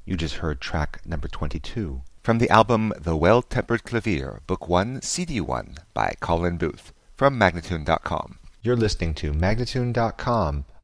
You just heard track number 22 from the album The Well-Tempered Clavier, Book 1, CD 1 by Colin Booth from Magnatune.com. You're listening to Magnatune.com,